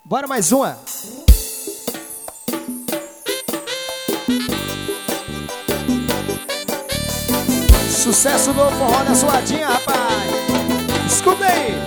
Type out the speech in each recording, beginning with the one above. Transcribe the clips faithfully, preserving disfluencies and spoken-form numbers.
Bora mais uma. Sucesso do forró da suadinha, rapaz. Escuta aí.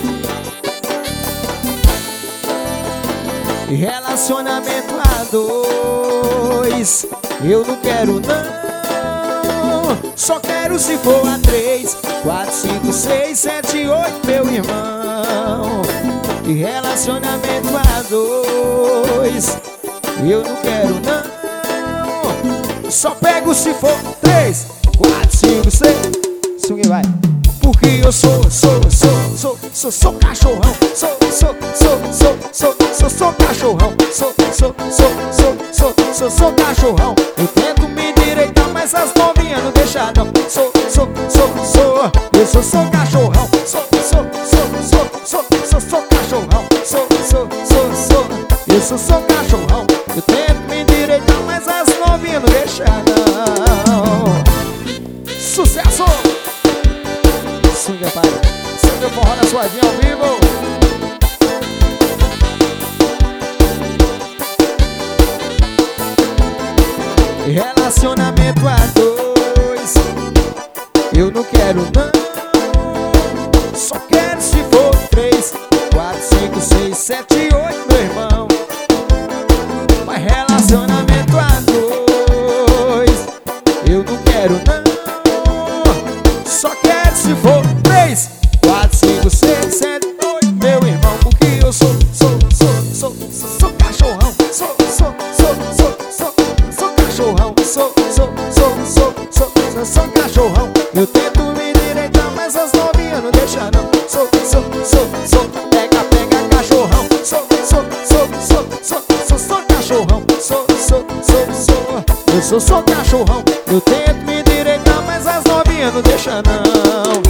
Relacionamento a dois, eu não quero não. Só quero se for a três, quatro, cinco, seis, sete, oito, meu irmão. E relacionamento a dois, eu não quero não. Só pego se for três, quatro, cinco, seis. Swing vai. Porque eu sou, sou, sou, sou, sou, sou cachorrão. Sou, sou, sou, sou, sou, sou, sou cachorrão. Sou, sou, sou, sou, sou, sou, sou cachorrão. Eu tento me endireitar, mas as novinhas não deixam não. Sou, sou, sou, sou, eu sou, sou cachorrão. Sou, sou, sou, sou, sou, sou, sou cachorrão. Sou, sou, sou, sou, eu sou, sou cachorrão. Eu tento me endireitar, mas as novinhas não deixam não. Sucesso! Swing, pai. Swing, forró na suadinha ao vivo. Relacionamento a dois, eu não quero não. Só quero se for três, quatro, cinco, seis, sete, oito, meu irmão. Mas relacionamento a dois, eu não quero não. Só quero se for três, quatro, cinco, seis, sete, oito, meu irmão. Porque eu sou, sou, sou, sou, sou, sou cachorrão. Sou, sou, sou, sou, sou, sou cachorrão. Sou, sou, sou, sou, sou, sou, sou cachorrão. Eu tento me endireitar, mas as novinhas não deixam não. Sou, sou, sou, sou, pega, pega, cachorrão. Sou, sou, sou, sou, sou, sou, sou cachorrão. Sou, sou, sou, sou, eu sou, sou cachorrão. Eu tento me endireitar, mas as novinhas não deixam não.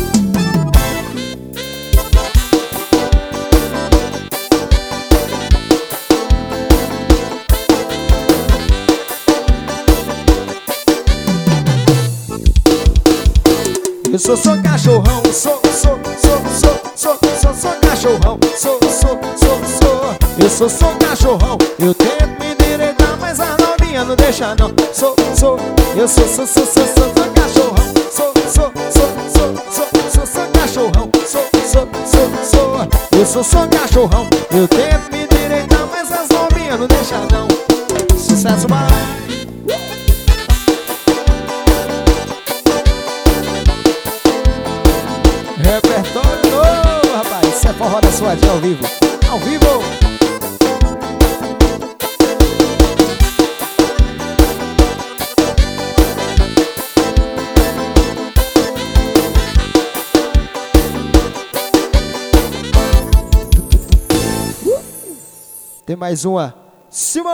Eu sou, sou cachorrão, sou, sou, sou, sou, sou, sou, sou cachorrão. Sou, sou, sou, sou, eu sou, sou cachorrão. Eu tento me endireitar, mas a novinha não deixa não. Sou, sou, eu sou, sou, sou, sou, sou, sou cachorrão. Sou, sou, sou, sou, sou, sou, sou cachorrão. Sou, sou, sou, sou, eu sou, sou cachorrão. Eu tento me endireitar, mas as novinhas não deixa não. Sucesso, vai. Repertório novo, rapaz. Isso é forró da suadinha ao vivo. Ao vivo. Tem mais uma. Simão.